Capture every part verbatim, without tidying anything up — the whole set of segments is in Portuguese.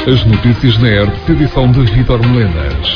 As notícias na E R T, edição de Vítor Melenas.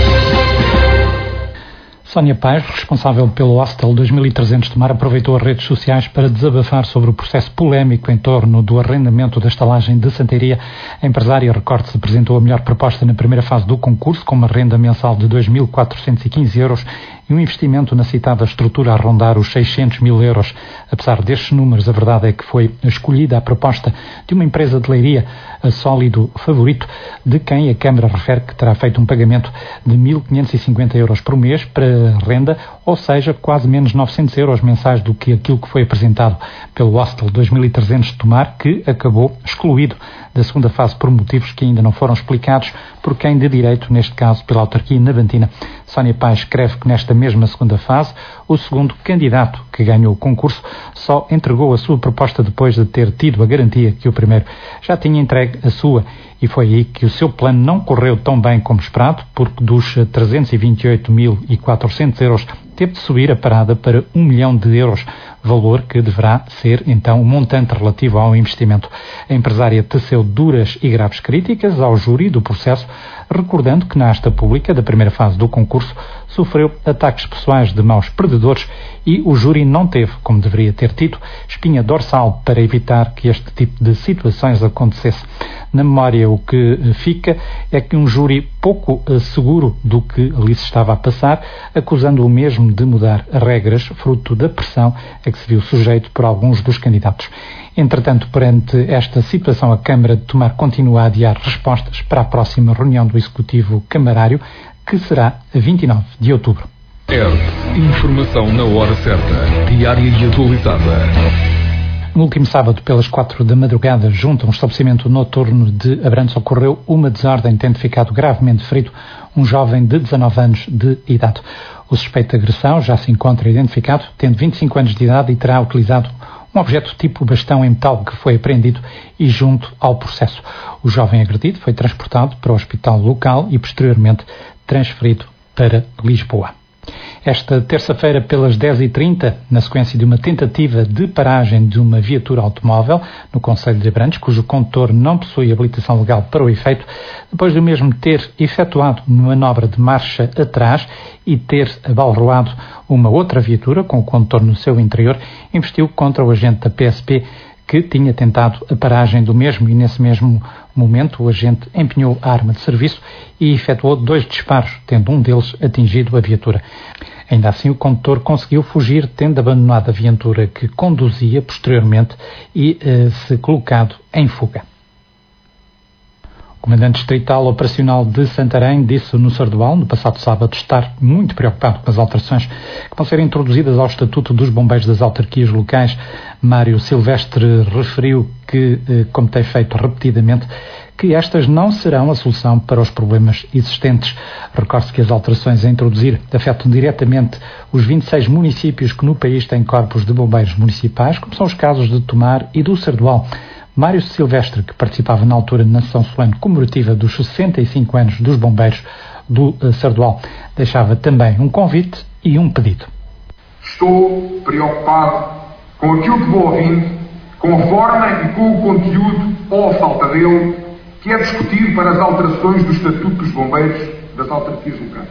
Sónia Paz, responsável pelo Hostel dois mil e trezentos Tomar, aproveitou as redes sociais para desabafar sobre o processo polémico em torno do arrendamento da estalagem de Santaria. A empresária Recortes apresentou a melhor proposta na primeira fase do concurso, com uma renda mensal de dois mil quatrocentos e quinze euros e um investimento na citada estrutura a rondar os seiscentos mil euros. Apesar destes números, a verdade é que foi escolhida a proposta de uma empresa de Leiria, a Sólido Favorito, de quem a Câmara refere que terá feito um pagamento de mil quinhentos e cinquenta euros por mês para renda, ou seja, quase menos novecentos euros mensais do que aquilo que foi apresentado pelo Hostel dois mil e trezentos Tomar, que acabou excluído da segunda fase por motivos que ainda não foram explicados por quem de direito, neste caso pela autarquia navantina. Sónia Paz escreve que nesta mesma segunda fase, o segundo candidato que ganhou o concurso só entregou a sua proposta depois de ter tido a garantia que o primeiro já tinha entregue a sua, e foi aí que o seu plano não correu tão bem como esperado, porque dos trezentos e vinte e oito mil e quatrocentos euros teve de subir a parada para um milhão de euros, valor que deverá ser então o montante relativo ao investimento. A empresária teceu duras e graves críticas ao júri do processo, recordando que na asta pública da primeira fase do concurso sofreu ataques pessoais de maus perdedores e o júri não teve, como deveria ter tido, espinha dorsal para evitar que este tipo de situações acontecesse. Na memória, o que fica é que um júri pouco seguro do que ali se estava a passar, acusando o mesmo de mudar regras, fruto da pressão a que se viu sujeito por alguns dos candidatos. Entretanto, perante esta situação, a Câmara de Tomar continua a adiar respostas para a próxima reunião do Executivo Camarário, que será a vinte e nove de outubro. E R T, informação na hora certa, diária e atualizada. No último sábado, pelas quatro da madrugada, junto a um estabelecimento noturno de Abrantes, ocorreu uma desordem, tendo ficado gravemente ferido um jovem de dezanove anos de idade. O suspeito de agressão já se encontra identificado, tendo vinte e cinco anos de idade, e terá utilizado um objeto tipo bastão em metal que foi apreendido e junto ao processo. O jovem agredido foi transportado para o hospital local e posteriormente transferido para Lisboa. Esta terça-feira, pelas dez e trinta, na sequência de uma tentativa de paragem de uma viatura automóvel no concelho de Abrantes, cujo condutor não possui habilitação legal para o efeito, depois do mesmo ter efetuado uma manobra de marcha atrás e ter abalroado uma outra viatura com o condutor no seu interior, investiu contra o agente da P S P que tinha tentado a paragem do mesmo, e nesse mesmo momento o agente empenhou a arma de serviço e efetuou dois disparos, tendo um deles atingido a viatura. Ainda assim, o condutor conseguiu fugir, tendo abandonado a viatura que conduzia posteriormente e eh, se colocado em fuga. O comandante distrital operacional de Santarém disse no Sardual, no passado sábado, estar muito preocupado com as alterações que vão ser introduzidas ao Estatuto dos Bombeiros das autarquias locais. Mário Silvestre referiu que, como tem feito repetidamente, que estas não serão a solução para os problemas existentes. Recorde-se que as alterações a introduzir afetam diretamente os vinte e seis municípios que no país têm corpos de bombeiros municipais, como são os casos de Tomar e do Sardual. Mário Silvestre, que participava na altura na sessão solene comemorativa dos sessenta e cinco anos dos bombeiros do Sardual, deixava também um convite e um pedido. Estou preocupado com aquilo que vou ouvindo, com a forma e com o conteúdo, ou a falta dele, que é discutido para as alterações do Estatuto dos Bombeiros das autarquias locais.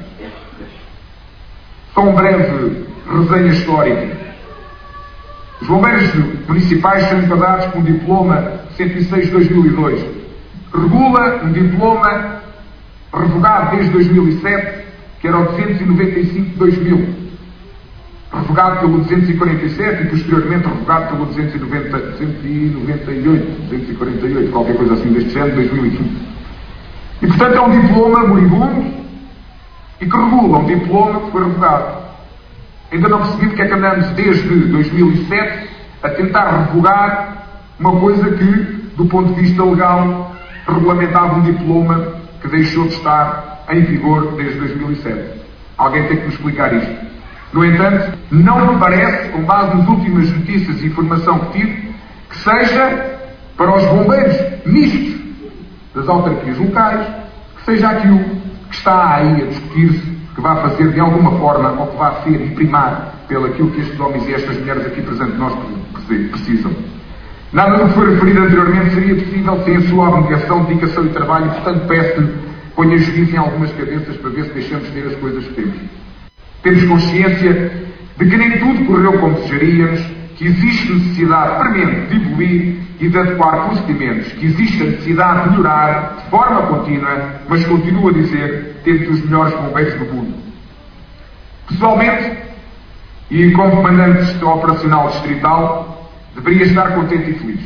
Só uma breve resenha histórica. Os bombeiros municipais são enquadrados com o diploma cento e seis de dois mil e dois. Regula um diploma revogado desde dois mil e sete, que era o duzentos e noventa e cinco de dois mil. Revogado pelo duzentos e quarenta e sete e posteriormente revogado pelo duzentos e noventa, duzentos e noventa e oito, duzentos e quarenta e oito, qualquer coisa assim deste género, dois mil e quinze. E portanto é um diploma moribundo e que regula um diploma que foi revogado. Ainda não percebi porque é que andamos desde dois mil e sete a tentar revogar uma coisa que, do ponto de vista legal, regulamentava um diploma que deixou de estar em vigor desde dois mil e sete. Alguém tem que nos explicar isto. No entanto, não me parece, com base nas últimas notícias e informação que tive, que seja para os bombeiros mistos das autarquias locais, que seja aquilo que está aí a discutir-se, que vai fazer de alguma forma, ou que vai ser e primar pelo aquilo que estes homens e estas mulheres aqui presentes nós precisam. Nada do que foi referido anteriormente seria possível sem a sua abnegação, dedicação e trabalho, e portanto peço-lhe ponha juízo em algumas cabeças para ver se deixamos ter as coisas que temos. Temos consciência de que nem tudo correu como desejaríamos, que existe necessidade premente de evoluir e de adequar procedimentos, que existe a necessidade de melhorar de forma contínua, mas continuo a dizer, temos os melhores bombeiros do mundo. Pessoalmente, e como comandante operacional distrital, deveria estar contente e feliz.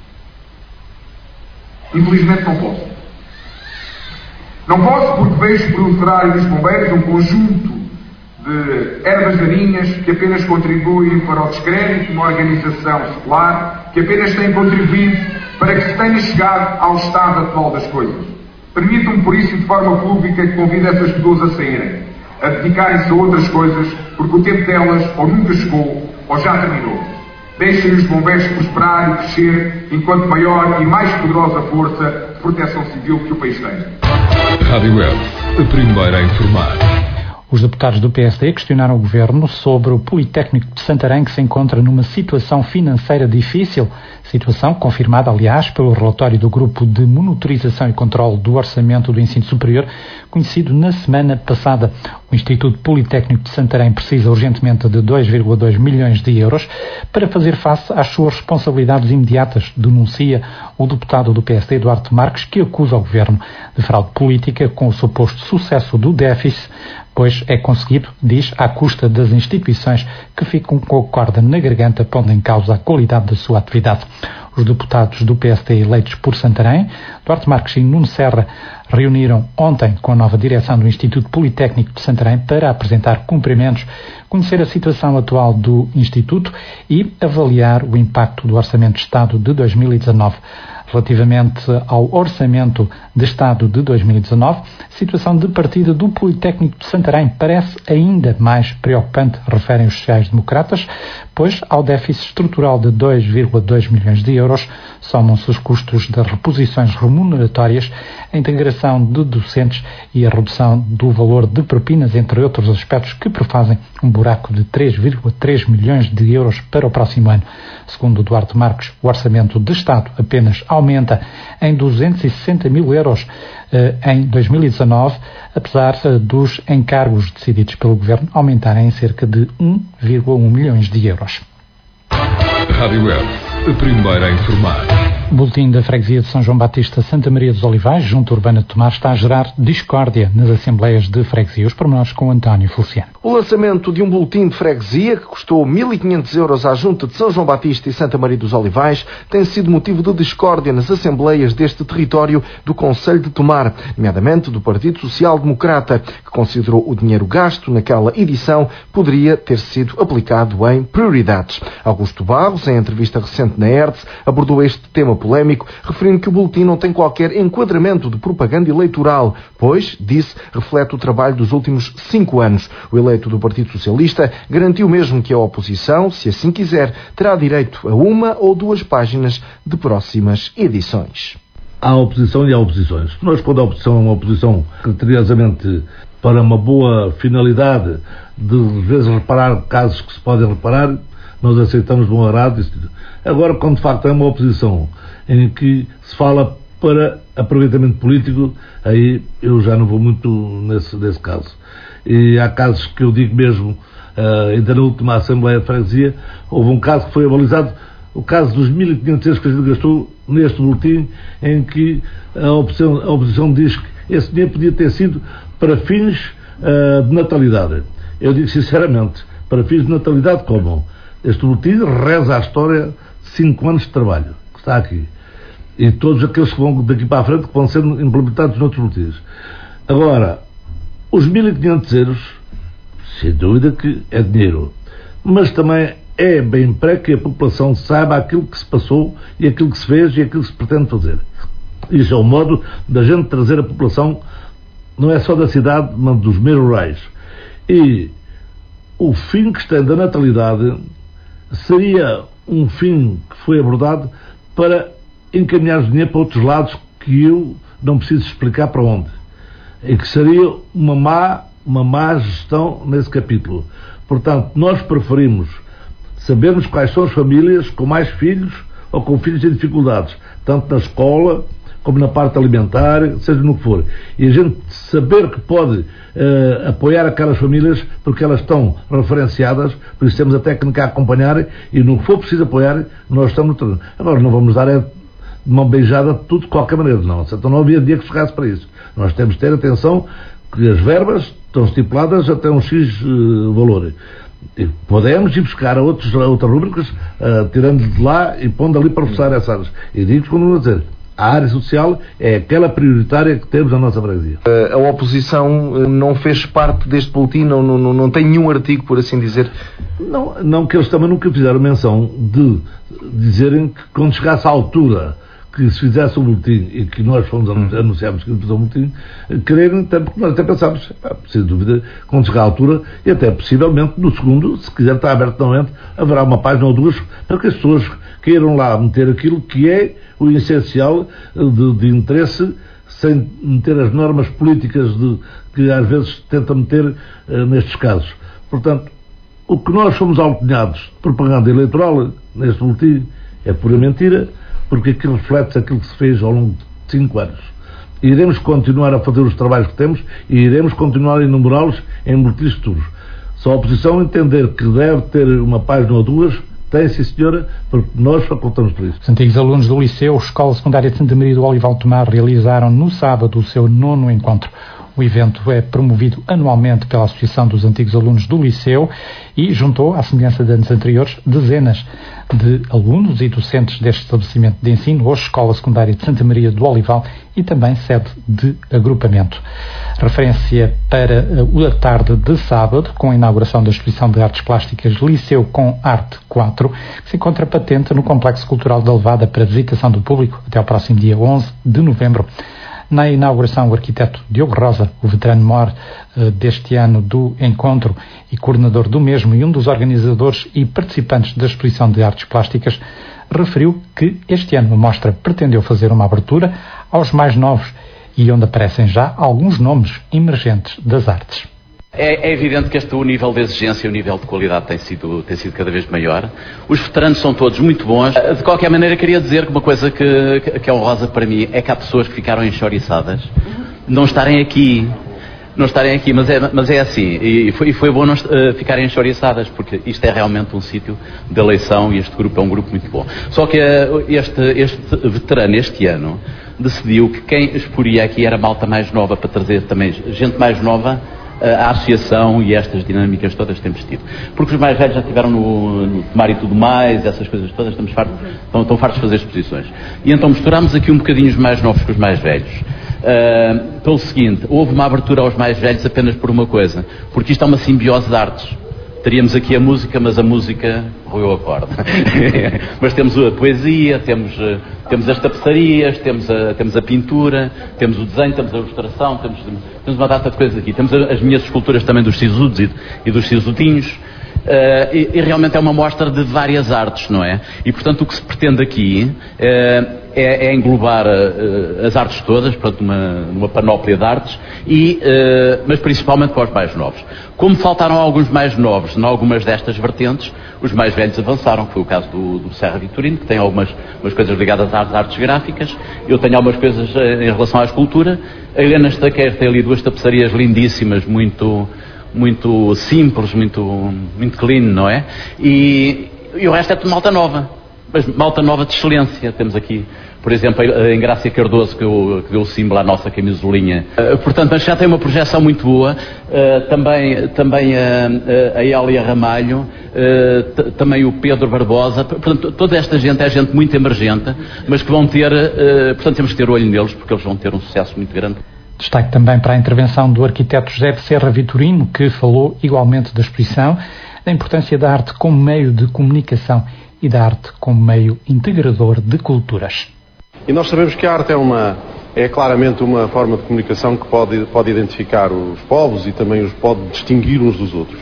Infelizmente não posso. Não posso porque vejo proliferar nos bombeiros um conjunto de ervas daninhas que apenas contribuem para o descrédito de uma organização secular, que apenas têm contribuído para que se tenha chegado ao estado atual das coisas. Permitam-me, por isso, de forma pública, que convido essas pessoas a saírem, a dedicarem-se a outras coisas, porque o tempo delas ou nunca chegou ou já terminou. Deixem os bombeiros prosperar e crescer enquanto maior e mais poderosa força de proteção civil que o país tem. Rádio Web, a primeira a informar. Os deputados do P S D questionaram o Governo sobre o Politécnico de Santarém, que se encontra numa situação financeira difícil, situação confirmada, aliás, pelo relatório do Grupo de Monitorização e Controle do Orçamento do Ensino Superior, conhecido na semana passada. O Instituto Politécnico de Santarém precisa urgentemente de dois vírgula dois milhões de euros para fazer face às suas responsabilidades imediatas, denuncia o deputado do P S D, Duarte Marques, que acusa o Governo de fraude política com o suposto sucesso do déficit, pois é conseguido, diz, à custa das instituições que ficam com a corda na garganta, pondo em causa a qualidade da sua atividade. Os deputados do P S D eleitos por Santarém, Duarte Marques e Nuno Serra, reuniram ontem com a nova direção do Instituto Politécnico de Santarém para apresentar cumprimentos, conhecer a situação atual do Instituto e avaliar o impacto do Orçamento de Estado de dois mil e dezanove. Relativamente ao Orçamento de Estado de dois mil e dezanove, a situação de partida do Politécnico de Santarém parece ainda mais preocupante, referem os sociais-democratas, pois ao déficit estrutural de dois vírgula dois milhões de euros somam-se os custos das reposições remuneratórias, a integração de docentes e a redução do valor de propinas, entre outros aspectos que prefazem um buraco de três vírgula três milhões de euros para o próximo ano. Segundo Duarte Marques, o Orçamento de Estado apenas aumenta em duzentos e sessenta mil euros eh, em dois mil e dezanove, apesar eh, dos encargos decididos pelo Governo aumentarem em cerca de um vírgula um milhões de euros. Rádio Web, a primeira a informar. O boletim da freguesia de São João Batista Santa Maria dos Olivais, junto à Urbana de Tomar, está a gerar discórdia nas assembleias de freguesia. Os pormenores com António Feliciano. O lançamento de um boletim de freguesia que custou mil e quinhentos euros à junta de São João Batista e Santa Maria dos Olivais tem sido motivo de discórdia nas assembleias deste território do Concelho de Tomar, nomeadamente do Partido Social Democrata, que considerou o dinheiro gasto naquela edição poderia ter sido aplicado em prioridades. Augusto Barros, em entrevista recente na E R T S, abordou este tema polémico, referindo que o boletim não tem qualquer enquadramento de propaganda eleitoral, pois, disse, reflete o trabalho dos últimos cinco anos. O eleito do Partido Socialista garantiu mesmo que a oposição, se assim quiser, terá direito a uma ou duas páginas de próximas edições. Há oposição e há oposições. Nós, quando a oposição é uma oposição criteriosamente para uma boa finalidade de, às vezes, reparar casos que se podem reparar, nós aceitamos de bom agrado. Agora, quando de facto é uma oposição em que se fala para aproveitamento político, aí eu já não vou muito nesse, nesse caso. E há casos que eu digo mesmo, uh, ainda na última Assembleia de Freguesia, houve um caso que foi avalizado, o caso dos mil e quinhentos euros que a gente gastou neste boletim, em que a oposição, a oposição diz que esse dinheiro podia ter sido para fins uh, de natalidade. Eu digo sinceramente, para fins de natalidade como? Este boletim reza a história de cinco anos de trabalho, que está aqui. E todos aqueles que vão daqui para a frente que vão ser implementados noutros boletins. Agora, os mil e quinhentos euros, sem dúvida que é dinheiro. Mas também é bem para que a população saiba aquilo que se passou e aquilo que se fez e aquilo que se pretende fazer. Isso é o modo da gente trazer a população, não é só da cidade, mas dos meios rurais. E o fim que está da natalidade seria um fim que foi abordado para encaminhar o dinheiro para outros lados que eu não preciso explicar para onde. E que seria uma má, uma má gestão nesse capítulo. Portanto, nós preferimos sabermos quais são as famílias com mais filhos ou com filhos em dificuldades, tanto na escola como na parte alimentar, seja no que for. E a gente saber que pode uh, apoiar aquelas famílias porque elas estão referenciadas, por isso temos a técnica a acompanhar e no que for preciso apoiar, nós estamos no terreno. Agora não vamos dar é, de mão beijada tudo de qualquer maneira, não. Então não havia dia que chegasse para isso. Nós temos de ter atenção que as verbas estão estipuladas até um X uh, valor. E podemos ir buscar a, outros, a outras rubricas, uh, tirando de lá e pondo ali para reforçar essas áreas. E digo-vos como vou dizer, a área social é aquela prioritária que temos na nossa freguesia. A oposição não fez parte deste boletim, não, não, não tem nenhum artigo, por assim dizer? Não, não, que eles também nunca fizeram menção de dizerem que quando chegasse à altura que se fizesse o boletim e que nós fomos anunciámos que fizemos o boletim, quererem, porque nós até pensámos, sem dúvida, quando chegar à altura, e até possivelmente no segundo, se quiser estar aberto novamente, haverá uma página ou duas para que as pessoas queiram lá meter aquilo que é o essencial de, de interesse, sem meter as normas políticas de, que às vezes tenta meter uh, nestes casos. Portanto, o que nós fomos alcunhados de propaganda eleitoral neste boletim é pura mentira, porque aquilo reflete aquilo que se fez ao longo de cinco anos. E iremos continuar a fazer os trabalhos que temos e iremos continuar a enumerá-los em boletins futuros. Se a oposição entender que deve ter uma página ou duas, tem, sim senhora, porque nós facultamos por isso. Os antigos alunos do Liceu Escola Secundária de Santa Maria do Olival Tomar realizaram no sábado o seu nono encontro. O evento é promovido anualmente pela Associação dos Antigos Alunos do Liceu e juntou, à semelhança de anos anteriores, dezenas de alunos e docentes deste estabelecimento de ensino, hoje Escola Secundária de Santa Maria do Olival, e também sede de agrupamento. Referência para o da tarde de sábado, com a inauguração da exposição de artes plásticas Liceu com Arte quatro, que se encontra patente no Complexo Cultural da Levada para visitação do público até ao próximo dia onze de novembro. Na inauguração, o arquiteto Diogo Rosa, o veterano mor uh, deste ano do encontro e coordenador do mesmo e um dos organizadores e participantes da exposição de artes plásticas, referiu que este ano a mostra pretendeu fazer uma abertura aos mais novos e onde aparecem já alguns nomes emergentes das artes. É, é evidente que este o nível de exigência e o nível de qualidade tem sido, tem sido cada vez maior. Os veteranos são todos muito bons. De qualquer maneira, queria dizer que uma coisa que, que é honrosa para mim é que há pessoas que ficaram enxoriçadas não estarem aqui. Não estarem aqui, mas é, mas é assim. E foi, e foi bom não uh, ficarem enxoriçadas, porque isto é realmente um sítio de eleição e este grupo é um grupo muito bom. Só que uh, este, este veterano, este ano, decidiu que quem exporia aqui era malta mais nova, para trazer também gente mais nova a associação e estas dinâmicas todas que temos tido. Porque os mais velhos já estiveram no, no Tomar e tudo mais, essas coisas todas, estamos fartos, estão, estão fartos de fazer exposições. E então misturámos aqui um bocadinho os mais novos com os mais velhos. Uh, pelo seguinte, houve uma abertura aos mais velhos apenas por uma coisa, porque isto é uma simbiose de artes. Teríamos aqui a música, mas a música roeu a corda. Mas temos a poesia, temos, temos as tapeçarias, temos a, temos a pintura, temos o desenho, temos a ilustração, temos, temos uma data de coisas aqui. Temos as minhas esculturas também dos sisudos e, e dos sisudinhos. Uh, e, e realmente é uma mostra de várias artes, não é? E portanto o que se pretende aqui uh, é, é englobar uh, as artes todas, portanto uma, uma panóplia de artes, e, uh, mas principalmente para os mais novos. Como faltaram alguns mais novos em algumas destas vertentes, os mais velhos avançaram, que foi o caso do, do Serra Vitorino, que tem algumas umas coisas ligadas às artes gráficas. Eu tenho algumas coisas uh, em relação à escultura. A Helena Estaqueira tem ali duas tapeçarias lindíssimas, muito... muito simples, muito, muito clean, não é? E, e o resto é tudo malta nova, mas malta nova de excelência. Temos aqui, por exemplo, a Engrácia Cardoso, que deu, que deu o símbolo à nossa camisolinha. Uh, portanto, mas já tem uma projeção muito boa. Uh, também também a, a Elia Ramalho, uh, t- também o Pedro Barbosa. Portanto, toda esta gente é gente muito emergente, mas que vão ter, uh, portanto, temos que ter olho neles, porque eles vão ter um sucesso muito grande. Destaque também para a intervenção do arquiteto José de Serra Vitorino, que falou igualmente da exposição, da importância da arte como meio de comunicação e da arte como meio integrador de culturas. E nós sabemos que a arte é, uma, é claramente uma forma de comunicação que pode, pode identificar os povos e também os pode distinguir uns dos outros.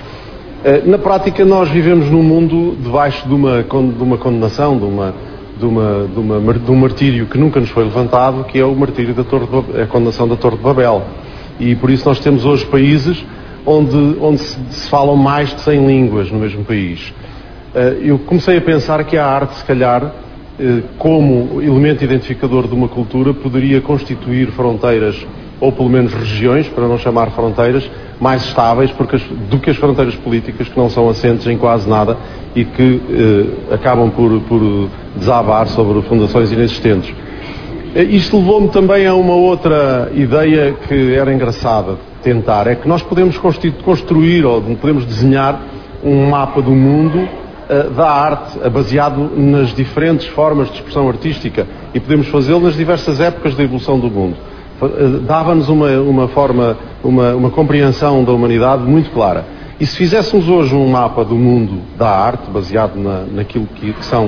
Na prática, nós vivemos num mundo debaixo de uma, de uma condenação, de uma... De, uma, de, uma, de um martírio que nunca nos foi levantado, que é o martírio da Torre de Babel, a condenação da Torre de Babel. E por isso nós temos hoje países onde, onde se, se falam mais de cem línguas no mesmo país. Eu comecei a pensar que a arte, se calhar, como elemento identificador de uma cultura, poderia constituir fronteiras, ou pelo menos regiões, para não chamar fronteiras, mais estáveis porque as, do que as fronteiras políticas, que não são assentes em quase nada e que eh, acabam por, por desabar sobre fundações inexistentes. Isto levou-me também a uma outra ideia que era engraçada de tentar, é que nós podemos construir ou podemos desenhar um mapa do mundo uh, da arte, uh, baseado nas diferentes formas de expressão artística, e podemos fazê-lo nas diversas épocas da evolução do mundo. Uh, dava-nos uma, uma forma, uma, uma compreensão da humanidade muito clara. E se fizéssemos hoje um mapa do mundo da arte, baseado na, naquilo que, que são, uh,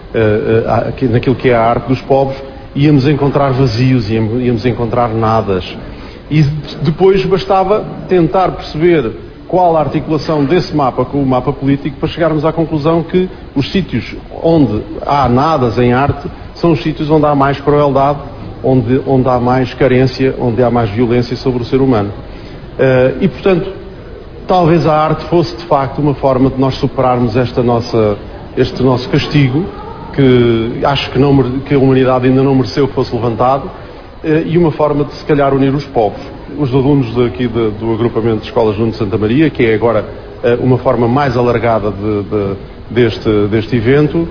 uh, naquilo que é a arte dos povos, íamos encontrar vazios, íamos encontrar nadas. E depois bastava tentar perceber qual a articulação desse mapa com o mapa político para chegarmos à conclusão que os sítios onde há nadas em arte são os sítios onde há mais crueldade, onde, onde há mais carência, onde há mais violência sobre o ser humano. Uh, e, portanto, talvez a arte fosse, de facto, uma forma de nós superarmos esta nossa, este nosso castigo, que acho que, não, que a humanidade ainda não mereceu que fosse levantado, e uma forma de, se calhar, unir os povos. Os alunos daqui de, do agrupamento de escolas Nuno de Santa Maria, que é agora uma forma mais alargada de, de, deste, deste evento,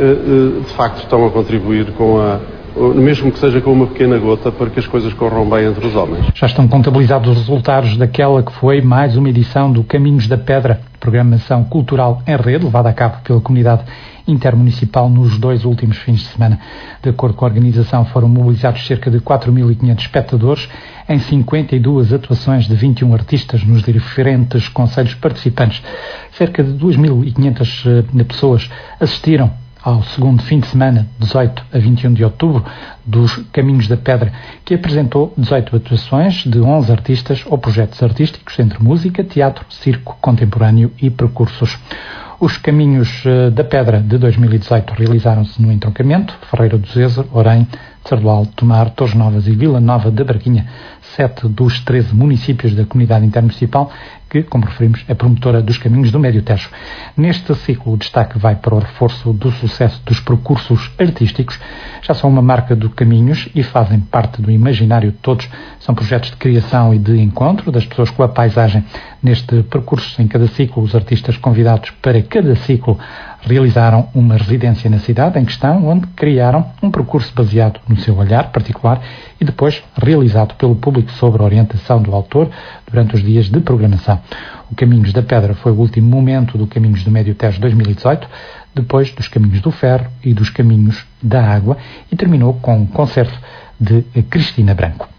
de facto estão a contribuir com a, mesmo que seja com uma pequena gota, para que as coisas corram bem entre os homens. Já estão contabilizados os resultados daquela que foi mais uma edição do Caminhos da Pedra, programação cultural em rede, levada a cabo pela comunidade intermunicipal nos dois últimos fins de semana. De acordo com a organização, foram mobilizados cerca de quatro mil e quinhentos espectadores em cinquenta e duas atuações de vinte e um artistas nos diferentes concelhos participantes. Cerca de duas mil e quinhentas pessoas assistiram ao segundo fim de semana, dezoito a vinte e um de outubro, dos Caminhos da Pedra, que apresentou dezoito atuações de onze artistas ou projetos artísticos entre música, teatro, circo contemporâneo e percursos. Os Caminhos da Pedra de dois mil e dezoito realizaram-se no entroncamento Ferreira do Zezer, Orém, Sardual, Tomar, Torres Novas e Vila Nova da Barquinha, sete dos treze municípios da comunidade intermunicipal, que, como referimos, é promotora dos Caminhos do Médio Tejo. Neste ciclo, o destaque vai para o reforço do sucesso dos percursos artísticos. Já são uma marca do Caminhos e fazem parte do imaginário de todos. São projetos de criação e de encontro das pessoas com a paisagem. Neste percurso, em cada ciclo, os artistas convidados para cada ciclo realizaram uma residência na cidade em questão, onde criaram um percurso baseado no seu olhar particular e depois realizado pelo público sob a orientação do autor durante os dias de programação. O Caminhos da Pedra foi o último momento do Caminhos do Médio Tejo dois mil e dezoito, depois dos Caminhos do Ferro e dos Caminhos da Água, e terminou com um concerto de Cristina Branco.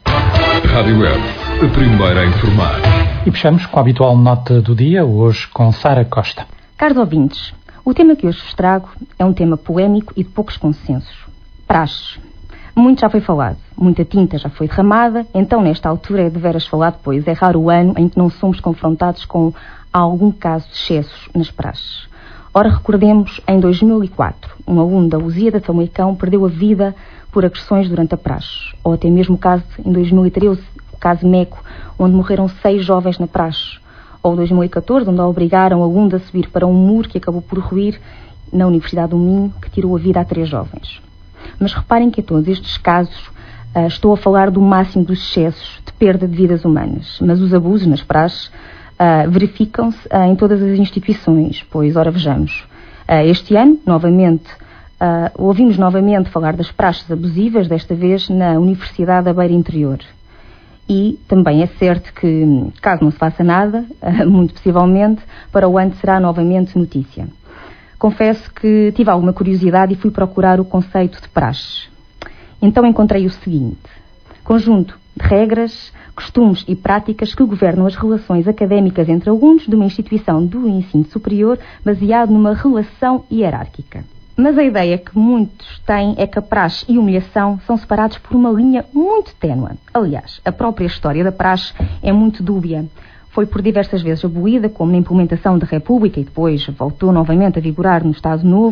Rádio Web, a primeira a informar. E fechamos com a habitual nota do dia, hoje com Sara Costa. Caros ouvintes, o tema que hoje vos trago é um tema polémico e de poucos consensos. Praxes. Muito já foi falado, muita tinta já foi derramada, então nesta altura é de veras falado, pois é raro o ano em que não somos confrontados com algum caso de excessos nas praxes. Ora, recordemos, em dois mil e quatro, um aluno da Lusíada de Famalicão perdeu a vida por agressões durante a praxe. Ou até mesmo o caso, em dois mil e treze, o caso Meco, onde morreram seis jovens na praxe. Ou dois mil e catorze, onde obrigaram alunos a subir para um muro que acabou por ruir na Universidade do Minho, que tirou a vida a três jovens. Mas reparem que em todos estes casos uh, estou a falar do máximo dos excessos de perda de vidas humanas. Mas os abusos nas praxes uh, verificam-se uh, em todas as instituições, pois, ora vejamos, uh, este ano, novamente, uh, ouvimos novamente falar das praxes abusivas, desta vez na Universidade da Beira Interior. E também é certo que, caso não se faça nada, uh, muito possivelmente, para o ano será novamente notícia. Confesso que tive alguma curiosidade e fui procurar o conceito de praxe. Então encontrei o seguinte: conjunto de regras, costumes e práticas que governam as relações académicas entre alunos de uma instituição do ensino superior baseado numa relação hierárquica. Mas a ideia que muitos têm é que a praxe e humilhação são separados por uma linha muito ténue. Aliás, a própria história da praxe é muito dúbia. Foi por diversas vezes abolida, como na implementação da República, e depois voltou novamente a vigorar no Estado Novo,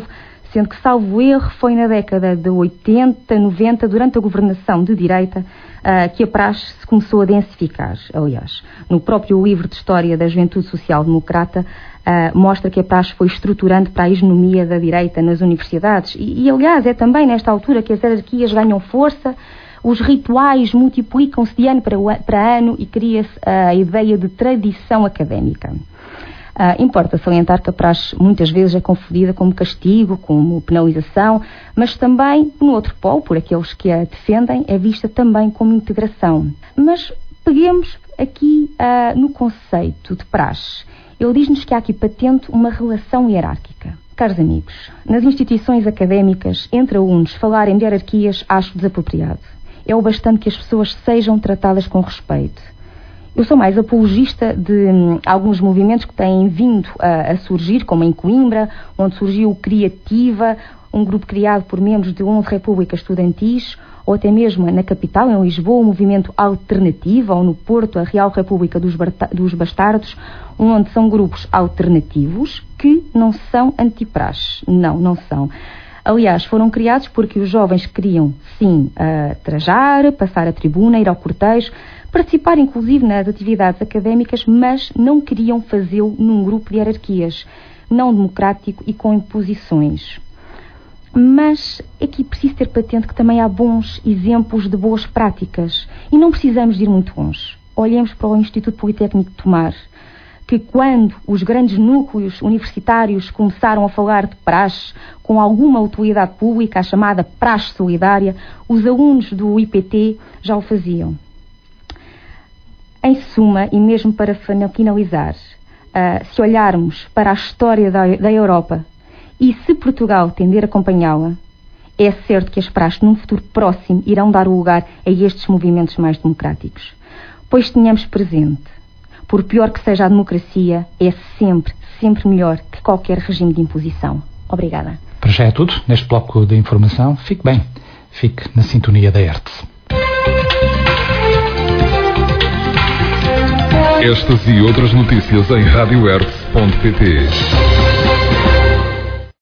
sendo que, salvo erro, foi na década de oitenta, noventa, durante a governação de direita, uh, que a praxe se começou a densificar. Aliás, no próprio livro de História da Juventude Social Democrata, uh, mostra que a praxe foi estruturante para a hegemonia da direita nas universidades. E, e, aliás, é também nesta altura que as hierarquias ganham força, os rituais multiplicam-se de ano para, para ano e cria-se a ideia de tradição académica. Uh, importa salientar que a praxe muitas vezes é confundida como castigo, como penalização, mas também, no outro polo, por aqueles que a defendem, é vista também como integração. Mas peguemos aqui uh, no conceito de praxe. Ele diz-nos que há aqui patente uma relação hierárquica. Caros amigos, nas instituições académicas, entre alunos, falarem de hierarquias acho desapropriado. É o bastante que as pessoas sejam tratadas com respeito. Eu sou mais apologista de hum, alguns movimentos que têm vindo a, a surgir, como em Coimbra, onde surgiu o Criativa, um grupo criado por membros de onze repúblicas estudantis, ou até mesmo na capital, em Lisboa, o movimento Alternativo, ou no Porto, a Real República dos, dos Bastardos, onde são grupos alternativos que não são antipraxe. Não, não são. Aliás, foram criados porque os jovens queriam, sim, uh, trajar, passar a tribuna, ir ao cortejo, participar inclusive nas atividades académicas, mas não queriam fazê-lo num grupo de hierarquias, não democrático e com imposições. Mas aqui preciso ter patente que também há bons exemplos de boas práticas e não precisamos de ir muito longe. Olhemos para o Instituto Politécnico de Tomar, que quando os grandes núcleos universitários começaram a falar de praxe com alguma utilidade pública, a chamada praxe solidária, os alunos do I P T já o faziam. Em suma, e mesmo para finalizar, uh, se olharmos para a história da, da Europa e se Portugal tender a acompanhá-la, é certo que as praxes num futuro próximo irão dar lugar a estes movimentos mais democráticos. Pois tenhamos presente, por pior que seja a democracia, é sempre, sempre melhor que qualquer regime de imposição. Obrigada. Para já é tudo neste bloco de informação. Fique bem, fique na sintonia da R T S. Estas e outras notícias em rádio r t s ponto p t.